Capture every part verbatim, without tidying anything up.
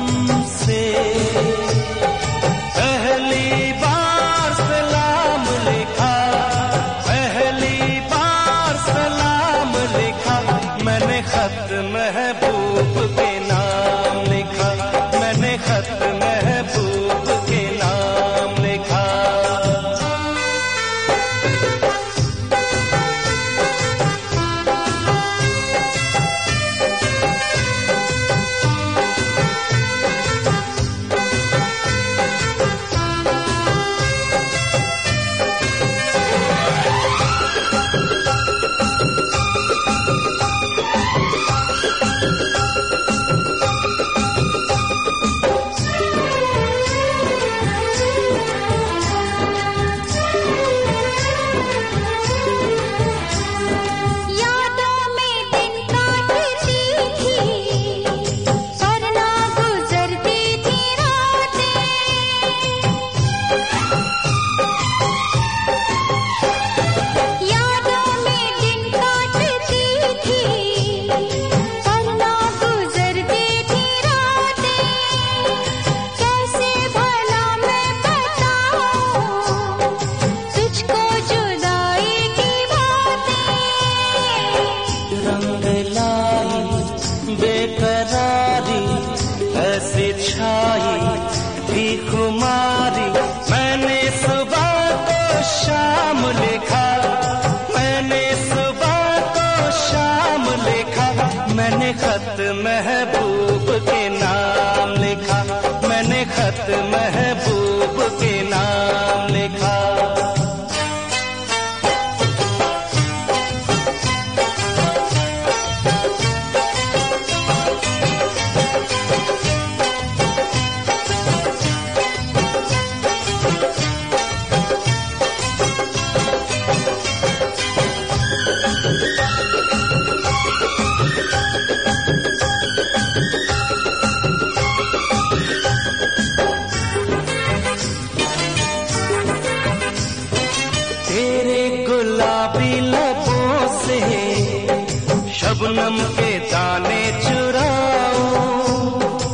से पहली बार सलाम लिखा, पहली बार सलाम लिखा, मैंने खत महबूब के नाम लिखा, मैंने खत महबूब के नाम लिखा। बेकरारी ऐसी छाई थी खुमारी, मैंने सुबह को शाम लिखा, मैंने सुबह को शाम लिखा, मैंने खत महबूब के नाम लिखा, मैंने खत महबूब के नाम लिखा। तेरे गुलाबी लबों से शबनम के दाने चुराऊं,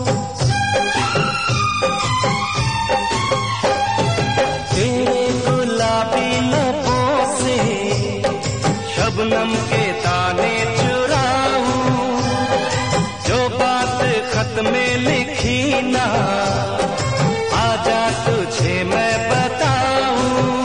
तेरे गुलाबी लबों से शबनम के दाने चुराऊं, जो बात खत में लिखी ना आजा तुझे मैं बताऊं।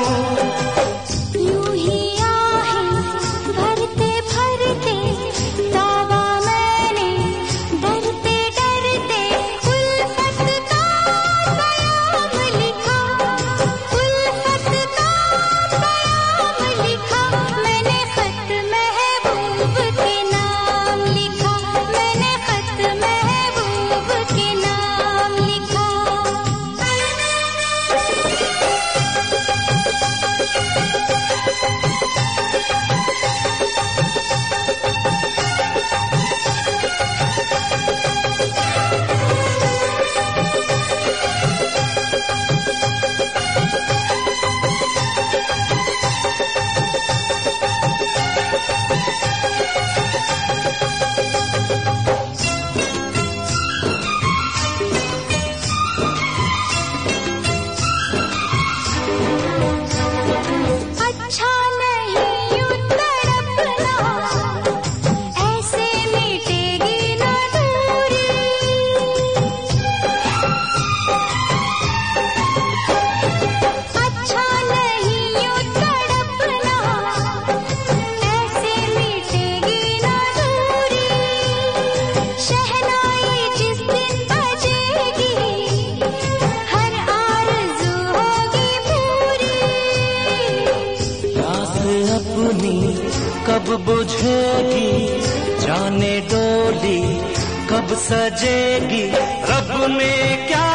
कब बुझेगी जाने डोली, कब सजेगी, रब ने क्या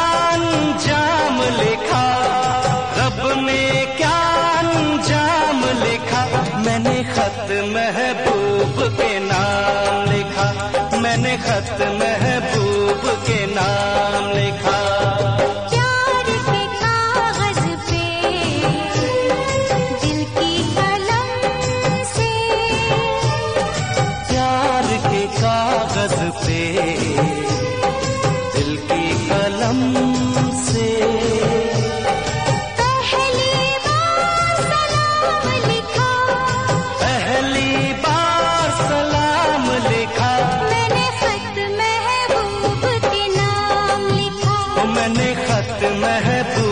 अंजाम लिखा, रब ने क्या अंजाम लिखा, मैंने खत महबूब के नाम लिखा, मैंने खत महबूब के नाम लिखा। कागज पे दिल की कलम से। पहली बार सलाम लिखा, पहली बार सलाम लिखा, मैंने खत महबूब के नाम लिखा, मैंने खत महबूब